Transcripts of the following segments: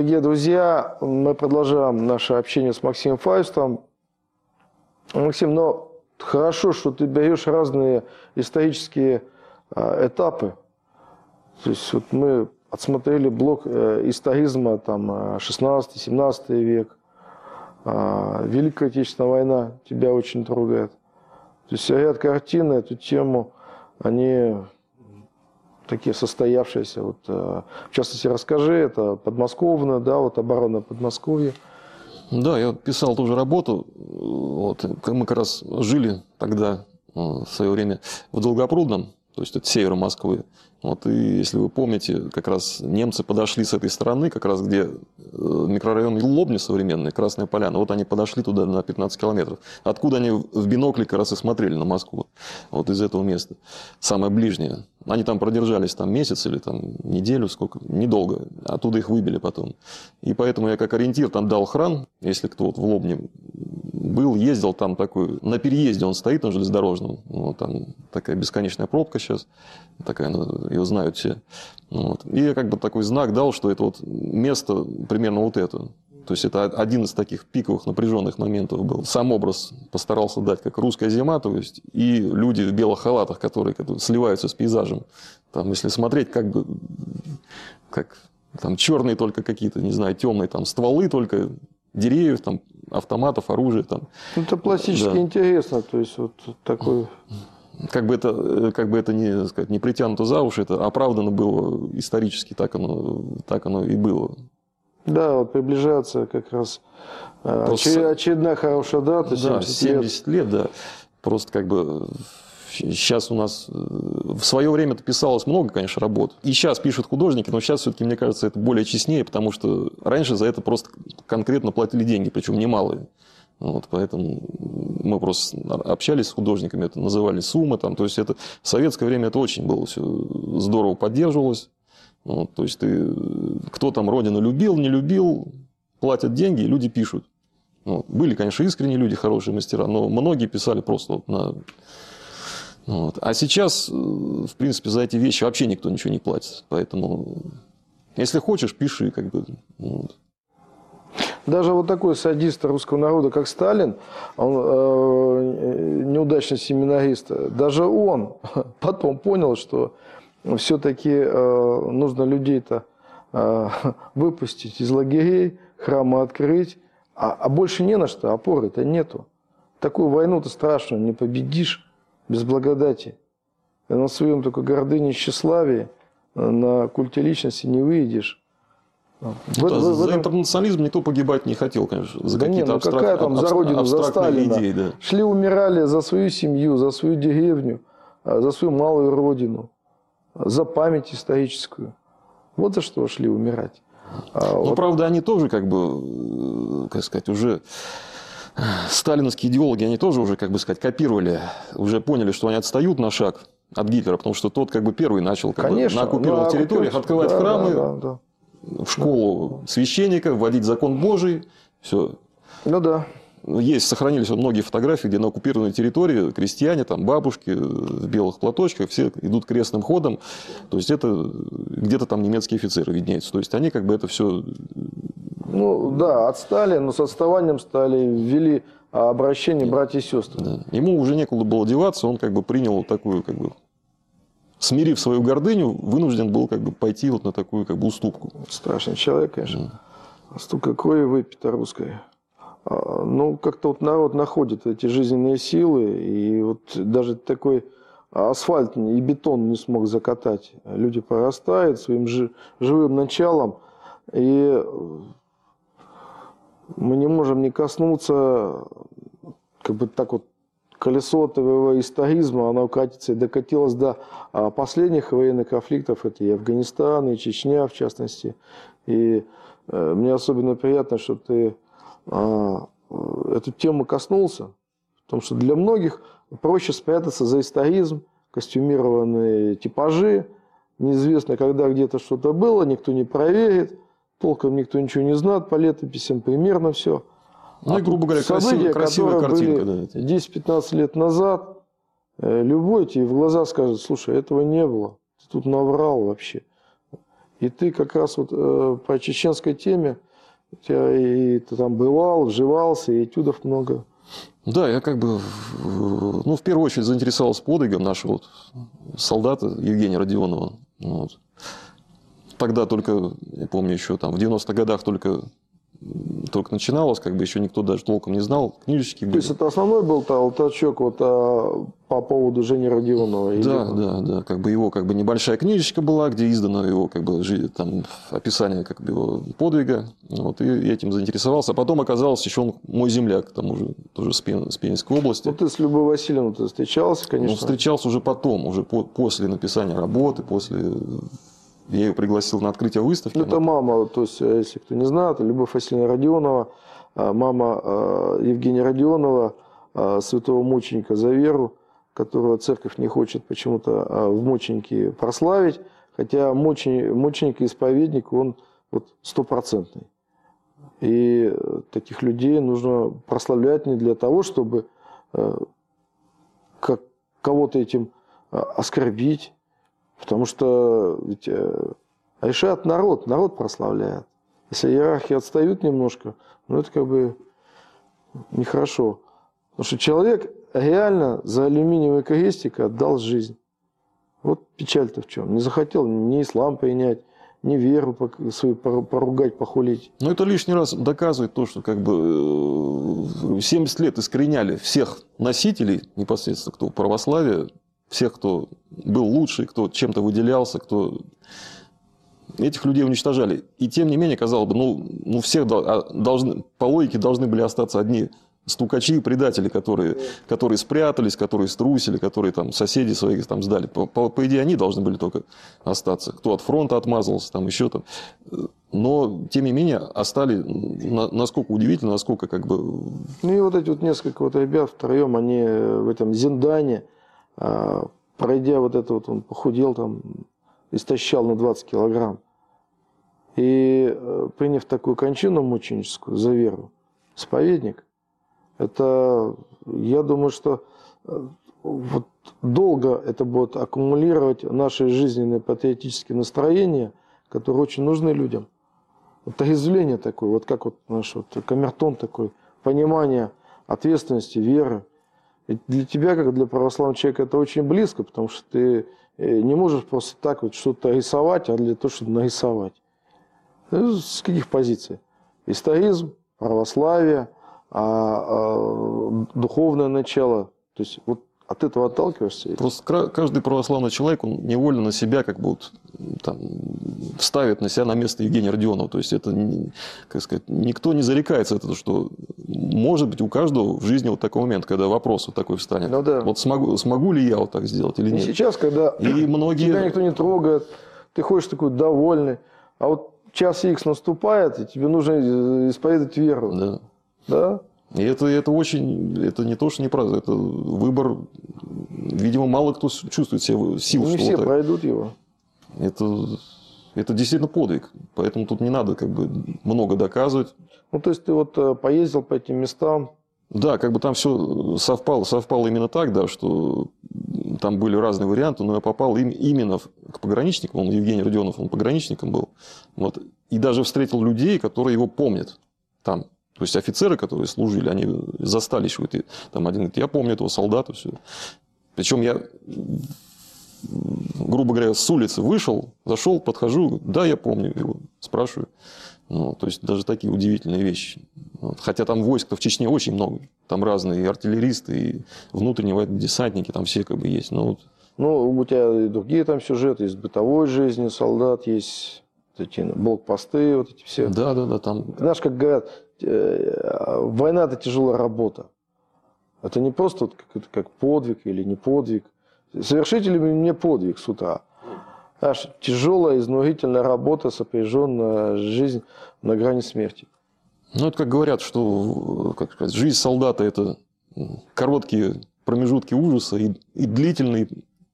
дорогие друзья, мы продолжаем наше общение с Максимом Фаистом. Максим, но хорошо, что ты берешь разные исторические этапы. То есть вот мы отсмотрели блок историзма, там, 16-17 век, Великая Отечественная война тебя очень трогает. То есть ряд картин на эту тему, они такие состоявшиеся. Вот, в частности, расскажи, это подмосковная, да, вот оборона Подмосковья. Да, я писал тоже работу. Вот, мы как раз жили тогда, в свое время, в Долгопрудном, то есть это север Москвы. Вот, и если вы помните, как раз немцы подошли с этой стороны, как раз где микрорайон Лобни современный, Красная Поляна, вот они подошли туда на 15 километров. Откуда они в бинокле как раз и смотрели на Москву, вот из этого места, самое ближнее. Они там продержались там месяц или там неделю, сколько, недолго, оттуда их выбили потом. И поэтому я как ориентир там дал Хран, если кто вот в Лобне был, ездил там такой, на переезде он стоит на железнодорожном, вот, там такая бесконечная пробка сейчас, такая, ее знают все. Вот. И я как бы такой знак дал, что это вот место примерно вот это. То есть это один из таких пиковых напряженных моментов был. Сам образ постарался дать, как русская зима, то есть и люди в белых халатах, которые сливаются с пейзажем. Там, если смотреть, как бы, как там черные только какие-то, не знаю, темные там стволы только, деревьев, там, автоматов, оружия. Там. Это пластически интересно, то есть вот такой... Как бы это не, сказать, не притянуто за уши, это оправдано было исторически, так оно и было. Да, вот приближается как раз очередная хорошая дата, 70 лет, да. Просто как бы сейчас у нас в свое время писалось много, конечно, работ. И сейчас пишут художники, но сейчас все-таки, мне кажется, это более честнее, потому что раньше за это просто конкретно платили деньги, причем немалые. Вот, поэтому мы просто общались с художниками, это называли суммы. Там, то есть это, в советское время это очень было все здорово поддерживалось. Вот, то есть кто там родину любил, не любил, платят деньги, и люди пишут. Вот. Были, конечно, искренние люди, хорошие мастера, но многие писали просто вот на... Вот. А сейчас, в принципе, за эти вещи вообще никто ничего не платит. Поэтому, если хочешь, пиши. Как бы, вот. Даже вот такой садист русского народа, как Сталин, он неудачный семинарист, даже он потом понял, что все-таки нужно людей-то выпустить из лагерей, храмы открыть, а больше не на что, опоры-то нету. Такую войну-то страшную не победишь без благодати. На своем только гордыне и тщеславии, на культе личности не выйдешь. За интернационализм никто погибать не хотел, конечно. За какие-то какая там за родину, за Сталина. Идеи, да. Шли, умирали за свою семью, за свою деревню, за свою малую родину, за память историческую. Вот за что шли умирать. Но, правда, они тоже, как бы, как сказать, уже... Сталиновские идеологи, они тоже уже, как бы сказать, копировали, уже поняли, что они отстают на шаг от Гитлера, потому что тот как бы первый начал как бы, на оккупированных территориях открывать храмы, в школу священника, вводить закон Божий, все. Ну да. Есть, сохранились многие фотографии, где на оккупированной территории крестьяне, там, бабушки в белых платочках, все идут крестным ходом. То есть это где-то там немецкие офицеры виднеются. То есть они как бы это все... Ну да, отстали, но с отставанием стали, ввели обращение братья и сестры. Да. Ему уже некуда было деваться, он как бы принял такую, как бы, смирив свою гордыню, вынужден был как бы пойти вот на такую как бы уступку. Страшный человек, конечно. Столько крови выпито русской. Ну, как-то вот народ находит эти жизненные силы, и вот даже такой асфальт и бетон не смог закатать. Люди прорастают своим живым началом, и мы не можем не коснуться, как бы так вот, колесо твоего историзма, оно катится и докатилось до последних военных конфликтов, это и Афганистан, и Чечня, в частности. И мне особенно приятно, что ты эту тему коснулся, потому что для многих проще спрятаться за историзм, костюмированные типажи, неизвестно, когда где-то что-то было, никто не проверит, толком никто ничего не знает, по летописям примерно все. Ну и, грубо говоря, события, красивая картинка. Да, 10-15 лет назад, любой тебе в глаза скажет: слушай, этого не было, ты тут наврал вообще. И ты как раз вот по чеченской теме, у тебя и ты там бывал, вживался, и этюдов много. Да, я как бы, ну, в первую очередь заинтересовался подвигом нашего вот солдата Евгения Родионова. Вот. Тогда только, я помню, еще там в 90-х годах только начиналось, как бы еще никто даже толком не знал, книжечки были. То есть это основной был толчок вот, по поводу Жени Родионова? Да, как бы его как бы небольшая книжечка была, где издано его как бы там описание как бы его подвига, вот, и я этим заинтересовался. А потом оказалось, еще он мой земляк, там уже тоже с Пензенской области. Ну ты с Любовью Васильевной ты встречался, конечно? Ну, встречался уже потом, уже после написания работы, после... Я ее пригласил на открытие выставки. Ну, это мама, то есть, если кто не знает, Любовь Васильевна Родионова, мама Евгения Родионова, святого мученика за веру, которого церковь не хочет почему-то в мученики прославить, хотя мученик-исповедник, он вот стопроцентный. И таких людей нужно прославлять не для того, чтобы кого-то этим оскорбить, потому что ведь решает народ прославляет. Если иерархи отстают немножко, ну это как бы нехорошо. Потому что человек реально за алюминиевый крестик отдал жизнь. Вот печаль-то в чем. Не захотел ни ислам принять, ни веру свою поругать, похулить. Но это лишний раз доказывает то, что как бы 70 лет искореняли всех носителей, непосредственно кто православия, всех, кто был лучший, кто чем-то выделялся, кто... Этих людей уничтожали. И тем не менее, казалось бы, ну всех должны, по логике должны были остаться одни стукачи и предатели, которые спрятались, которые струсили, которые там соседи своих там сдали. По идее, они должны были только остаться. Кто от фронта отмазался, там еще там. Но, тем не менее, остались, насколько удивительно, насколько как бы... Ну и вот эти вот несколько вот ребят втроем, они в этом Зиндане, пройдя вот это вот, он похудел там, истощал на 20 килограмм. И приняв такую кончину мученическую за веру, исповедник, это, я думаю, что вот долго это будет аккумулировать наши жизненные патриотические настроения, которые очень нужны людям. Вот отрезвление такое, вот как вот наш вот камертон такой, понимание ответственности, веры. И для тебя, как для православного человека, это очень близко, потому что ты не можешь просто так вот что-то рисовать, а для того, чтобы нарисовать. С каких позиций? Историзм, православие, духовное начало. То есть вот от этого отталкиваешься? Просто каждый православный человек, он невольно на себя как бы вот, там, ставит на себя на место Евгения Родионова. То есть это, как сказать, никто не зарекается от этого, что может быть у каждого в жизни вот такой момент, когда вопрос вот такой встанет. Ну, да. Вот смогу ли я вот так сделать или нет? И сейчас, когда тебя никто не трогает, ты ходишь такой довольный, а вот час Х наступает, и тебе нужно исповедать веру. Да. Да? И это очень, это не то, что не праздник, это выбор, видимо, мало кто чувствует себе сил. Не все пройдут его. Это действительно подвиг, поэтому тут не надо как бы много доказывать. Ну, то есть ты вот поездил по этим местам? Да, как бы там все совпало именно так, да, что там были разные варианты, но я попал именно к пограничникам, он Евгений Родионов, он пограничником был, вот, и даже встретил людей, которые его помнят там. То есть офицеры, которые служили, они застали еще. Там один говорит, я помню этого солдата. Все. Причем я, грубо говоря, с улицы вышел, зашел, подхожу, да, я помню его, спрашиваю. Ну, то есть даже такие удивительные вещи. Вот. Хотя там войск-то в Чечне очень много. Там разные и артиллеристы, и внутренние десантники, там все как бы есть. Но вот... Ну, у тебя и другие там сюжеты, есть бытовой жизни солдат, есть эти блокпосты, вот эти все. Да, там... Знаешь, как говорят, война – это тяжелая работа. Это не просто вот как подвиг или не подвиг. Совершите ли мне подвиг с утра? Аж тяжелая, изнурительная работа, сопряженная жизнь на грани смерти. Ну, это как говорят, что как сказать, жизнь солдата – это короткие промежутки ужаса и длительные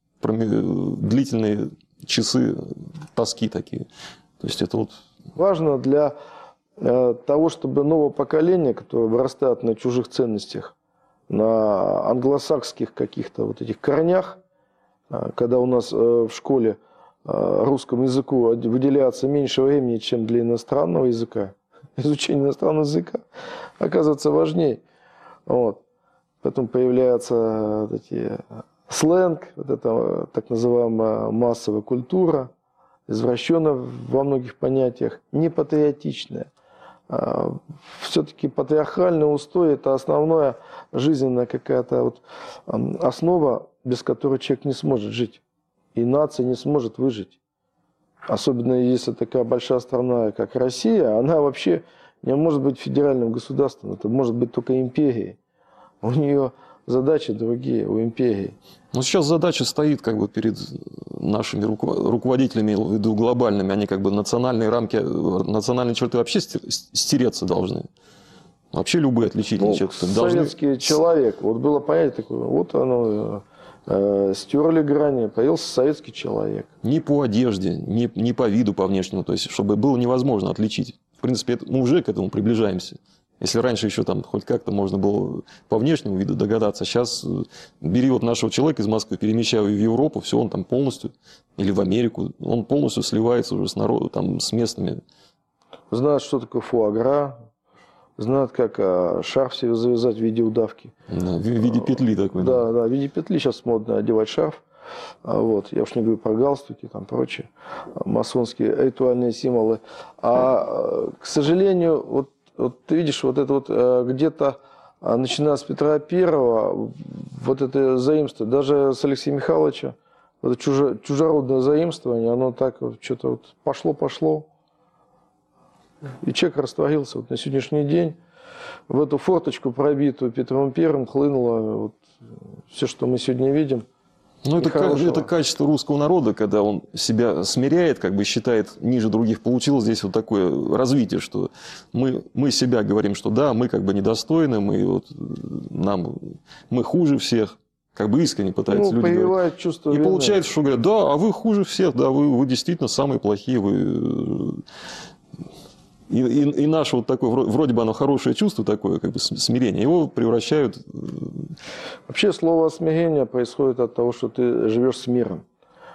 часы тоски такие. То есть это вот... Важно для того, чтобы новое поколение, которое вырастает на чужих ценностях, на англосакских каких-то вот этих корнях, когда у нас в школе русскому языку выделяется меньше времени, чем для иностранного языка. Изучение иностранного языка оказывается важнее. Вот. Поэтому появляется такие сленг, вот это так называемая массовая культура, извращенная во многих понятиях, не патриотичная. Все-таки патриархальный устой – это основная жизненная какая-то вот основа, без которой человек не сможет жить. И нация не сможет выжить. Особенно если такая большая страна, как Россия, она вообще не может быть федеральным государством. Это может быть только империей. У нее задачи другие, у империи. Но сейчас задача стоит как бы перед нашими руководителями, в виду глобальными. Они как бы национальные рамки, национальные черты вообще стереться должны. Вообще любые отличительные черты должны... Советский человек. Вот было понятие такое. Вот оно... стерли грани, появился советский человек. Ни по одежде, ни по виду, по внешнему. То есть, чтобы было невозможно отличить. В принципе, мы уже к этому приближаемся. Если раньше еще там хоть как-то можно было по внешнему виду догадаться, сейчас бери вот нашего человека из Москвы, перемещай его в Европу, все, он там полностью, или в Америку, он полностью сливается уже с народом, там, с местными. Знают, что такое фуагра, знают, как шарф себе завязать в виде удавки. Да, в виде петли такой. Да, в виде петли сейчас модно одевать шарф. Вот. Я уж не говорю про галстуки, там прочие масонские ритуальные символы. К сожалению, вот ты видишь, вот это вот где-то, начиная с Петра Первого, вот это заимство, даже с Алексея Михайловича, вот это чужеродное заимствование, оно так вот что-то вот пошло. И человек растворился. Вот на сегодняшний день в эту форточку, пробитую Петром Первым, хлынуло вот все, что мы сегодня видим. Ну, это качество русского народа, когда он себя смиряет, как бы считает ниже других. Получилось здесь вот такое развитие, что мы себя говорим, что да, мы как бы недостойны, мы хуже всех. Как бы искренне пытаются люди говорить. Чувство и вины. получается, что говорят, да, а вы хуже всех, да, вы действительно самые плохие, вы... И наше вот такое, вроде бы оно хорошее чувство такое, как бы смирение, его превращают... Вообще слово смирение происходит от того, что ты живешь с миром.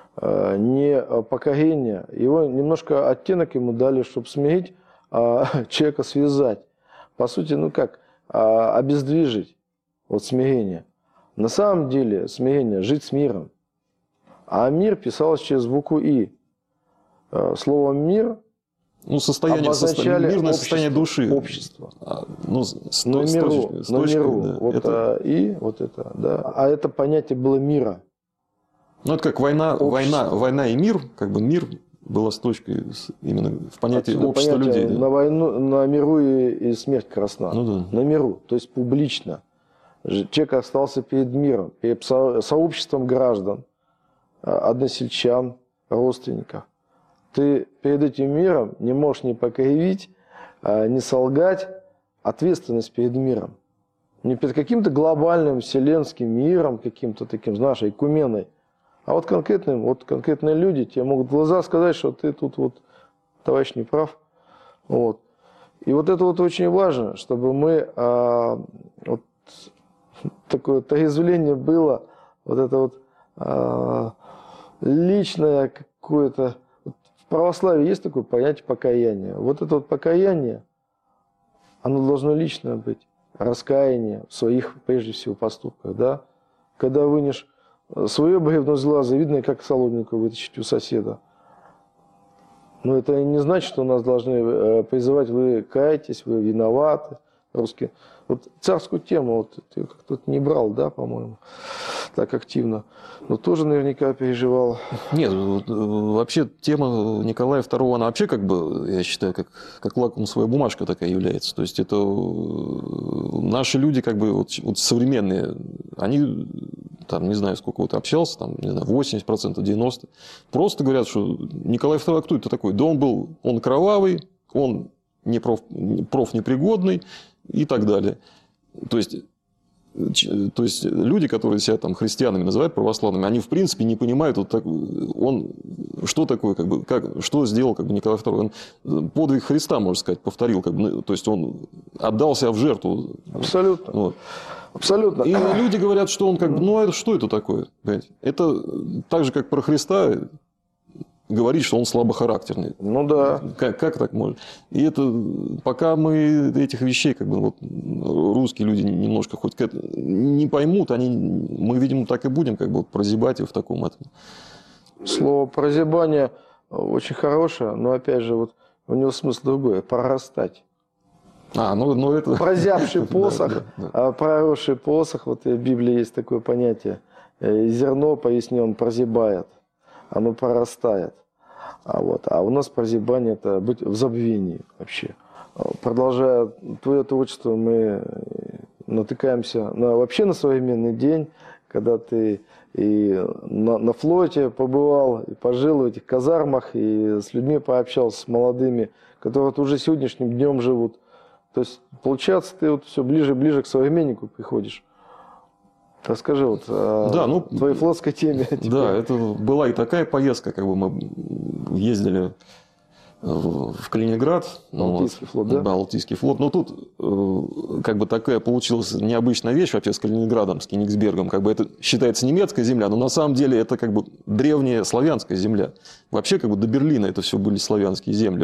Не покорение. Его немножко оттенок ему дали, чтобы смирить, человека связать. По сути, обездвижить. Вот смирение. На самом деле смирение – жить с миром. А мир писалось через букву «и». Слово «мир» мирное состояние души. Общество. На миру. Да. Вот это, да. А это понятие было мира. Ну, это как война и мир, как бы мир была с точкой именно в понятии общества людей. Да? На миру и смерть красна. Ну, да. На миру, то есть публично. Человек остался перед миром, перед сообществом граждан, односельчан, родственников. Ты перед этим миром не можешь не покривить, не солгать, ответственность перед миром. Не перед каким-то глобальным вселенским миром, каким-то таким, знаешь, экуменой, а вот конкретные люди тебе могут в глаза сказать, что ты тут вот, товарищ, не прав. Вот. И вот это вот очень важно, чтобы мы, вот такое отрезвление было, вот это вот личное какое-то. В православии есть такое понятие покаяния. Вот это вот покаяние, оно должно личное быть. Раскаяние в своих, прежде всего, поступках. Да? Когда вынешь свое бревно с глаза, видно, как соломинку вытащить у соседа. Но это не значит, что нас должны призывать: вы каетесь, вы виноваты. Русские. Вот царскую тему вот, ты как-то не брал, да, по-моему, так активно. Но тоже наверняка переживал. Нет, вообще тема Николая II, она вообще, как бы, я считаю, как лакмусовая бумажка такая является. То есть это наши люди, как бы, вот современные, они, там, не знаю, сколько вот общался, там, не знаю, 80%, 90%, просто говорят, что Николай II, кто это такой? Да он кровавый, он профнепригодный и так далее. То есть люди, которые себя там христианами называют, православными, они в принципе не понимают, что такое, как бы, что сделал как бы, Николай II. Он подвиг Христа, можно сказать, повторил. Как бы, то есть он отдал себя в жертву. Абсолютно. Вот. Абсолютно. И люди говорят, что он как бы, что это такое? Понимаете? Это так же, как про Христа. говорить, что он слабохарактерный. Ну да. Как так может? И это, пока мы этих вещей, как бы, вот, русские люди немножко хоть не поймут, мы, видимо, так и будем как бы вот прозябать в таком этом. Слово прозябание очень хорошее, но опять же, вот у него смысл другой – прорастать. Ну это... Прозябший посох, проросший посох, вот в Библии есть такое понятие. Зерно по весне он прозябает, оно прорастает. А у нас прозябание – это быть в забвении вообще. Продолжая твое творчество, мы натыкаемся вообще на современный день, когда ты и на флоте побывал, и пожил в этих казармах, и с людьми пообщался, с молодыми, которые вот уже сегодняшним днем живут. То есть, получается, ты вот все ближе и ближе к современнику приходишь. Расскажи вот о твоей флотской теме. Да, это была и такая поездка, как бы мы ездили в Калининград. Балтийский флот, да? Балтийский флот. Но тут как бы такая получилась необычная вещь вообще с Калининградом, с Кенигсбергом. Как бы это считается немецкая земля, но на самом деле это как бы древняя славянская земля. Вообще как бы до Берлина это все были славянские земли.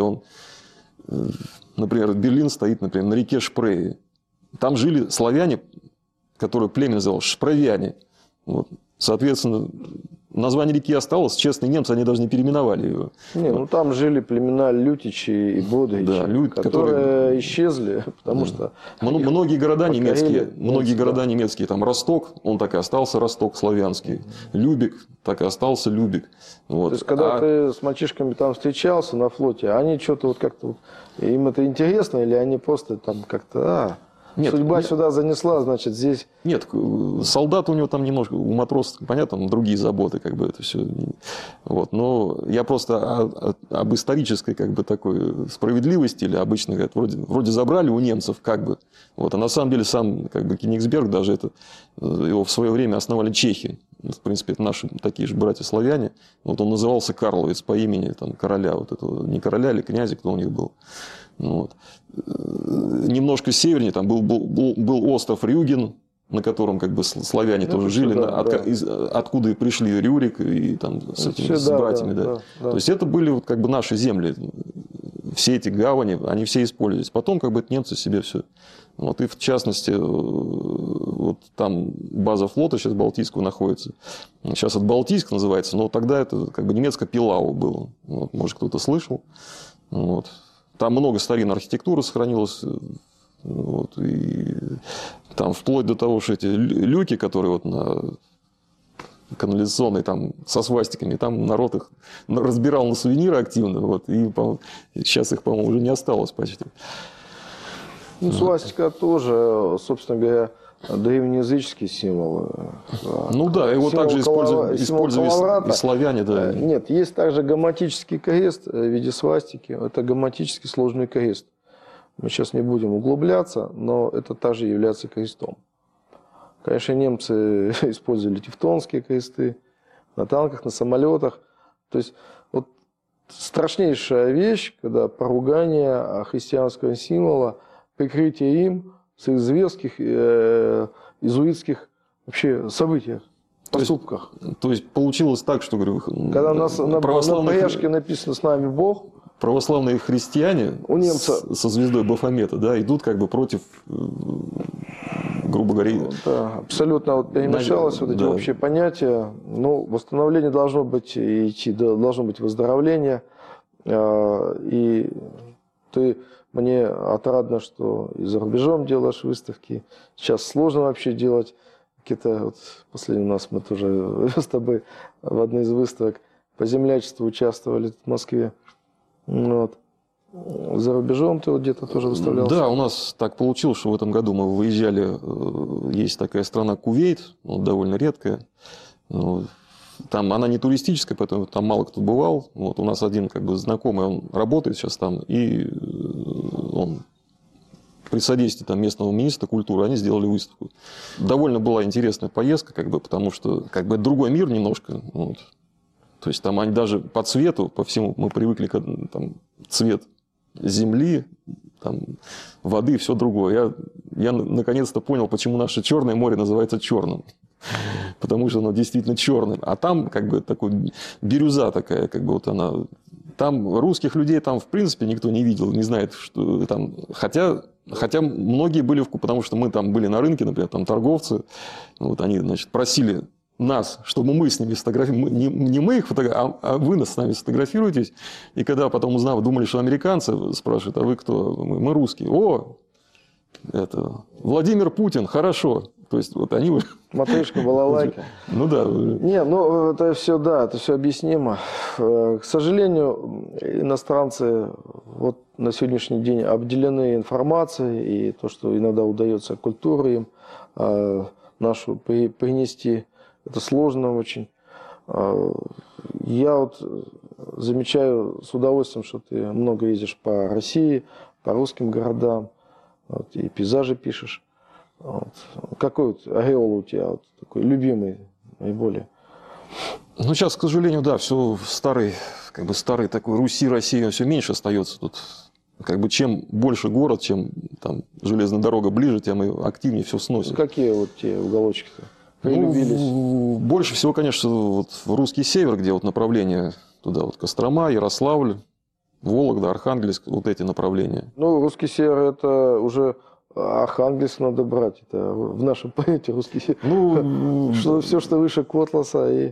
Например, Берлин стоит, например, на реке Шпрее. Там жили славяне, которые племя называлось шпровяне. Вот. Соответственно, название реки осталось, честные немцы, они даже не переименовали его. Там жили племена Лютичи и Бодричи, которые исчезли, потому что... Многие города немецкие, там Росток, он так и остался Росток славянский, Любек, так и остался Любек. Вот. То есть, когда ты с мальчишками там встречался на флоте, они что-то вот как-то... Им это интересно, или они просто там как-то... Нет, судьба сюда занесла, значит, здесь... Нет, солдат у него там немножко, у матроса, понятно, другие заботы, как бы это все. Вот. Но я просто об исторической, как бы, такой справедливости, или обычно говорят, вроде забрали у немцев, как бы. Вот. А на самом деле сам, как бы, Кенигсберг, даже его в свое время основали чехи. В принципе, это наши такие же братья-славяне. Вот он назывался Карловец по имени там, короля, вот этого, не короля или князя, кто у них был. Вот. Немножко севернее там был остров Рюген, на котором как бы славяне тоже жили, откуда и пришли Рюрик и там с братьями. Да. То есть это были вот, как бы наши земли. Все эти гавани, они все использовались. Потом как бы немцы себе все. Вот, и в частности, вот там база флота сейчас Балтийского находится. Сейчас это Балтийск называется, но тогда это как бы немецкое Пилау было. Вот, может, кто-то слышал. Вот. Там много старинной архитектуры сохранилось. Вот, и там вплоть до того, что эти люки, которые вот на канализационной там со свастиками, там народ их разбирал на сувениры активно. Вот, и сейчас их, по-моему, уже не осталось почти. Свастика тоже, собственно говоря, древнеязыческий символ. Его также использовали и славяне. Да. Нет, есть также грамматический крест в виде свастики. Это грамматически сложный крест. Мы сейчас не будем углубляться, но это также является крестом. Конечно, немцы использовали тевтонские кресты на танках, на самолетах. То есть, вот страшнейшая вещь, когда поругание христианского символа, прикрытие им с их зверских, иезуитских вообще событиях, поступках. То есть получилось так, что, говорю, когда на пряжке написано «С нами Бог», православные христиане у немца... со звездой Бафомета, да, идут как бы против, грубо говоря... Да, абсолютно вот перемешалось вот эти общие понятия. Восстановление должно быть идти, должно быть выздоровление. И ты... Мне отрадно, что и за рубежом делаешь выставки. Сейчас сложно вообще делать какие-то... Вот последний у нас мы тоже с тобой в одной из выставок по землячеству участвовали в Москве. Вот. За рубежом ты вот где-то тоже выставлялся? Да, у нас так получилось, что в этом году мы выезжали. Есть такая страна Кувейт, довольно редкая. Там она не туристическая, поэтому там мало кто бывал. Вот у нас один как бы знакомый, он работает сейчас там, и он при содействии там местного министра культуры они сделали выставку. Довольно была интересная поездка, как бы, потому что как бы это другой мир немножко. Вот. То есть там они даже по цвету, по всему мы привыкли к там, цвет земли, там, воды, все другое. Я наконец-то понял, почему наше Черное море называется черным. потому что оно действительно черное. А там как бы такой бирюза такая, как бы вот она... Там русских людей там в принципе никто не видел, не знает, что там... Хотя многие были, потому что мы там были на рынке, например, там торговцы, вот они, значит, просили нас, чтобы мы с ними сфотографировали, не мы их фотографируем, а вы нас с нами сфотографируетесь. И когда потом узнав, думали, что американцы, спрашивают, а вы кто? Мы русские. О, это Владимир Путин, хорошо. То есть вот они уже... Матрешка, балалайка. Ну да. Не, ну это все, да, это все объяснимо. К сожалению, иностранцы вот на сегодняшний день обделены информацией, и то, что иногда удается культуру им нашу принести, это сложно очень. Я вот замечаю с удовольствием, что ты много ездишь по России, по русским городам, вот, и пейзажи пишешь. Вот. Какой вот ореол у тебя вот, такой любимый наиболее? Ну, сейчас, к сожалению, да, все старый такой Руси, Россия все меньше остается тут. Как бы чем больше город, чем там железная дорога ближе, тем и активнее все сносит. Ну, какие вот те уголочки-то прилюбились? Ну, больше всего, конечно, вот в русский север, где вот направление туда, вот Кострома, Ярославль, Вологда, Архангельск, вот эти направления. Ну, русский север это уже Архангельск надо брать. Это в нашем понятии русский север. Ну, Все, что выше Котласа и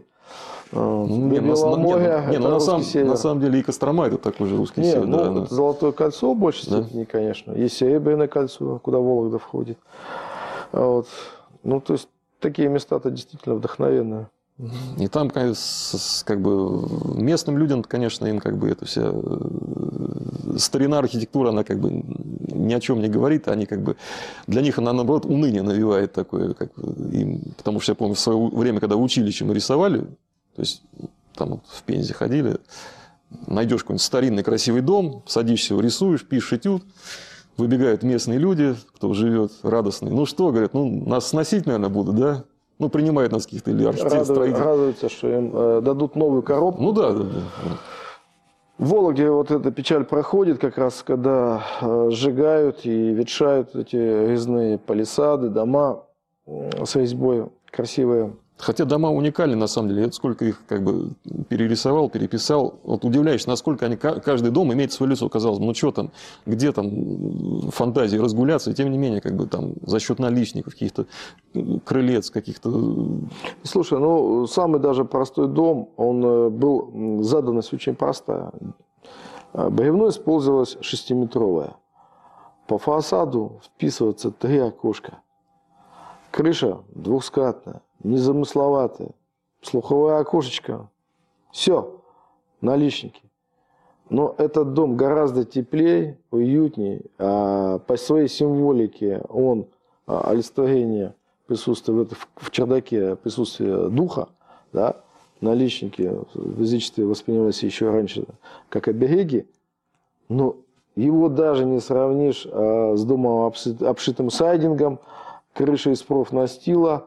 Беломорья, это русский север. На самом деле и Кострома это такой же русский Нет, север. ну, Да, это Золотое кольцо в большей степени, конечно. Есть Серебряное кольцо, куда Вологда входит. Вот. Ну, то есть, такие места-то действительно вдохновенные. И там, как бы, местным людям, конечно, им как бы эта вся старина архитектура, она как бы ни о чем не говорит, они как бы, для них она, наоборот, уныние навевает такое, как им, потому что я помню, в свое время, когда в училище мы рисовали, то есть, там вот в Пензе ходили, найдешь какой-нибудь старинный красивый дом, садишься его, рисуешь, пишешь этюд, выбегают местные люди, кто живет, радостные. Ну что, говорят, ну нас сносить, наверное, будут, да? Ну, принимают нас каких-то или архитекторов. Радуются, что им дадут новую коробку. Ну да. В Вологде вот эта печаль проходит, как раз когда сжигают и ветшают эти резные палисады, дома с резьбой красивые. Хотя дома уникальны, на самом деле. Я сколько их как бы перерисовал, переписал. Вот удивляешься, насколько они, каждый дом имеет свое лицо. Казалось бы, ну что там, где там фантазии разгуляться. И тем не менее, как бы там за счет наличников, каких-то крылец, каких-то... Слушай, ну самый даже простой дом, он был, заданность очень простая. Бревно использовалось 6-метровое. По фасаду вписываются 3 окошка. Крыша двухскатная, незамысловатая, слуховое окошечко. Все, наличники. Но этот дом гораздо теплее, уютнее. По своей символике он олицетворение присутствия в чердаке, присутствие духа, да, наличники в язычестве воспринимались еще раньше как обереги, но его даже не сравнишь с домом, обшитым сайдингом, крыша из профнастила,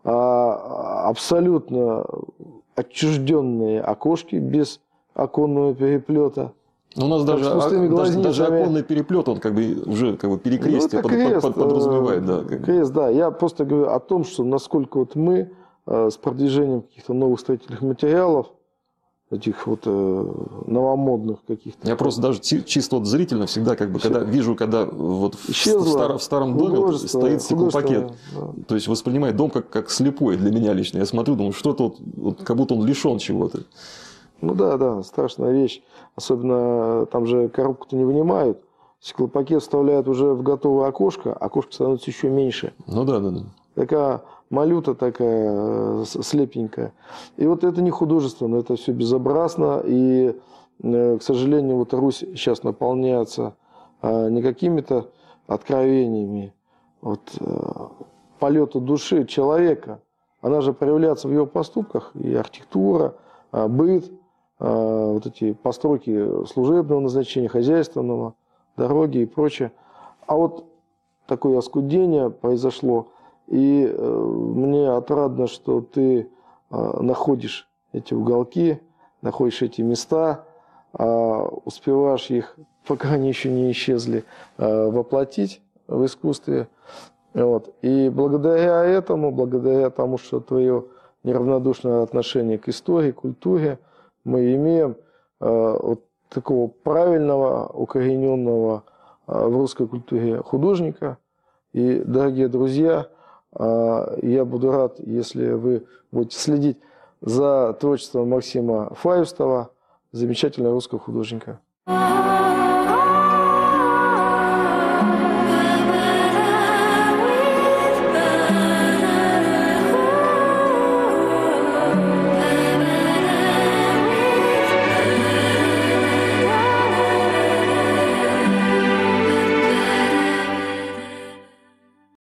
абсолютно отчужденные окошки без оконного переплета. У нас даже оконный переплет, он как бы уже как бы перекрестие подразумевает. Да, крест, да. Я просто говорю о том, что насколько вот мы с продвижением каких-то новых строительных материалов, этих вот новомодных каких-то. Я просто даже чисто вот зрительно всегда, как бы, когда вижу, когда вот в старом доме вот стоит стеклопакет, да. То есть воспринимает дом как слепой для меня лично. Я смотрю, думаю, что-то вот, как будто он лишен чего-то. Ну да, страшная вещь. Особенно там же коробку-то не вынимают. Стеклопакет вставляют уже в готовое окошко, окошко становится еще меньше. Ну да. Такая малюта такая слепенькая. И вот это не художественно, это все безобразно. И, к сожалению, вот Русь сейчас наполняется не какими-то откровениями. Вот, полета души человека, она же проявляется в его поступках. И архитектура, быт, вот эти постройки служебного назначения, хозяйственного, дороги и прочее. А вот такое оскудение произошло. И мне отрадно, что ты находишь эти уголки, находишь эти места, успеваешь их, пока они еще не исчезли, воплотить в искусстве. Вот. И благодаря этому, благодаря тому, что твое неравнодушное отношение к истории, культуре, мы имеем вот такого правильного, укорененного в русской культуре художника. И, дорогие друзья, я буду рад, если вы будете следить за творчеством Максима Фаистова, замечательного русского художника.